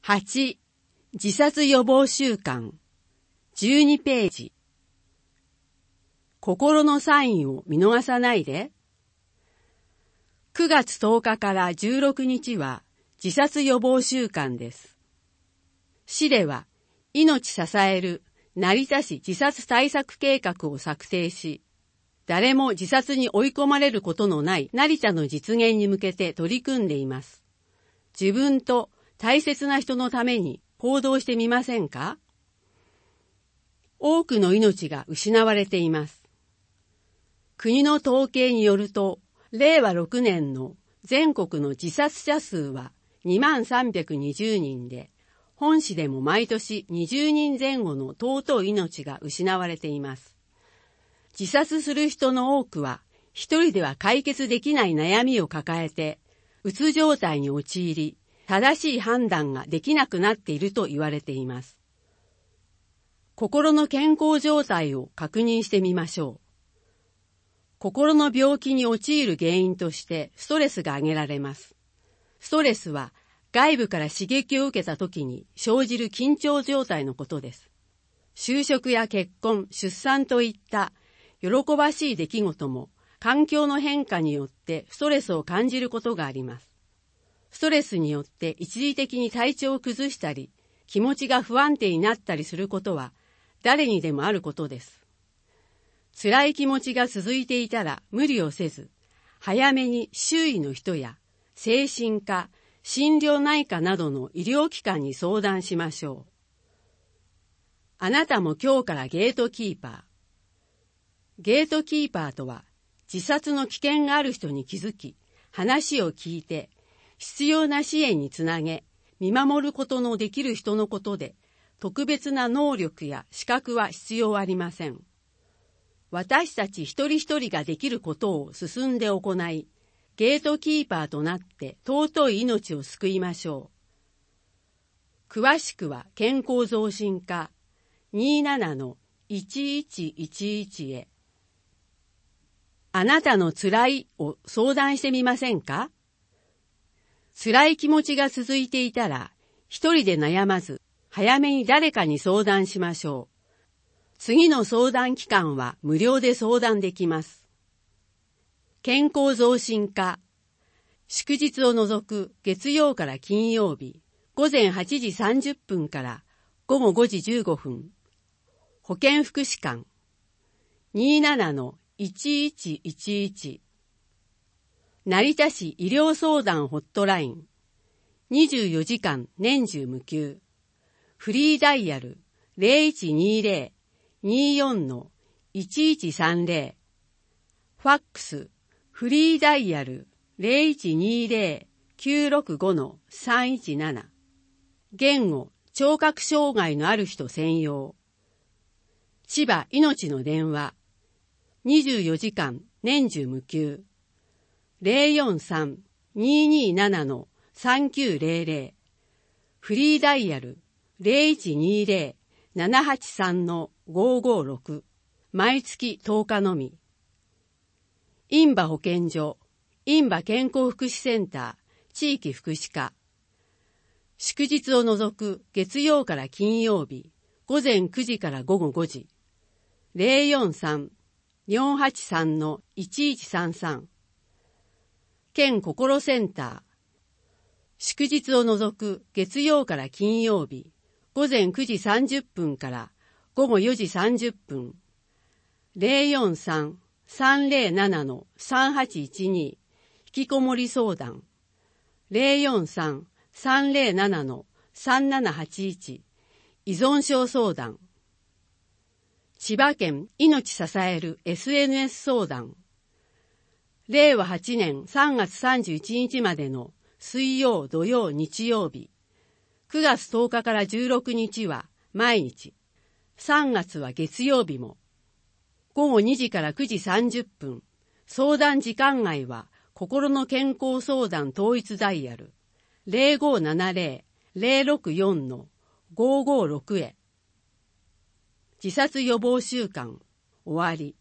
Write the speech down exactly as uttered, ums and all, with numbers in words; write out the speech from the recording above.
はち. 自殺予防習慣じゅうにページ。心のサインを見逃さないで。くがつとおかからじゅうろくにちは自殺予防週間です。市では命支える成田市自殺対策計画を策定し、誰も自殺に追い込まれることのない成田の実現に向けて取り組んでいます。自分と大切な人のために行動してみませんか？多くの命が失われています。国の統計によると、れいわろくねんの全国の自殺者数はにまんさんびゃくにじゅうにんで、本市でも毎年にじゅうにんぜん後の尊い命が失われています。自殺する人の多くは、一人では解決できない悩みを抱えて、うつ状態に陥り、正しい判断ができなくなっていると言われています。心の健康状態を確認してみましょう。心の病気に陥る原因としてストレスが挙げられます。ストレスは外部から刺激を受けた時に生じる緊張状態のことです。就職や結婚、出産といった喜ばしい出来事も環境の変化によってストレスを感じることがあります。ストレスによって一時的に体調を崩したり、気持ちが不安定になったりすることは誰にでもあることです。辛い気持ちが続いていたら無理をせず、早めに周囲の人や精神科、心療内科などの医療機関に相談しましょう。あなたも今日からゲートキーパー。ゲートキーパーとは、自殺の危険がある人に気づき、話を聞いて、必要な支援につなげ、見守ることのできる人のことで、特別な能力や資格は必要ありません。私たち一人一人ができることを進んで行い、ゲートキーパーとなって尊い命を救いましょう。詳しくは健康増進課 にーななのいちいちいちいち へ。あなたの辛いを相談してみませんか？辛い気持ちが続いていたら、一人で悩まず、早めに誰かに相談しましょう。次の相談期間は無料で相談できます。健康増進課。祝日を除く月曜から金曜日、ごぜんはちじさんじゅっぷんからごごごじじゅうごふん。保健福祉館 にーななのいちいちいちいち。成田市医療相談ホットライン。にじゅうよじかん年中無休。フリーダイヤル ゼロいちにーゼロ にーよんのいちいちさんゼロ。ファックス、フリーダイヤル ゼロいちにーゼロ きゅうろくごのさんいちなな。言語、聴覚障害のある人専用。千葉いのちの電話。にじゅうよじかん年中無休。ゼロよんさん にーにーななのさんきゅうゼロゼロ。フリーダイヤル ゼロいちにーゼロ ななはちさんのごーごーろく。毎月とおかのみ。印旛保健所、印旛健康福祉センター、地域福祉課。祝日を除く月曜から金曜日、ごぜんくじからごごごじ。ゼロよんさん よんはちさんのいちいちさんさん。県心センター。祝日を除く月曜から金曜日、ごぜんくじさんじゅっぷんからごごよじさんじゅっぷん。ゼロよんさん さんゼロななのさんはちいちに。引きこもり相談。ゼロよんさん さんゼロななのさんななはちいち。依存症相談。千葉県いのち支える エスエヌエス 相談。れいわはちねんさんがつさんじゅういちにちまでの水曜、土曜、日曜日。くがつとおかからじゅうろくにちは毎日。さんがつは月曜日も。ごごにじからくじさんじゅっぷん。相談時間外は心の健康相談統一ダイヤル。ゼロごななゼロ ゼロろくよんのごーごーろくへ。自殺予防週間終わり。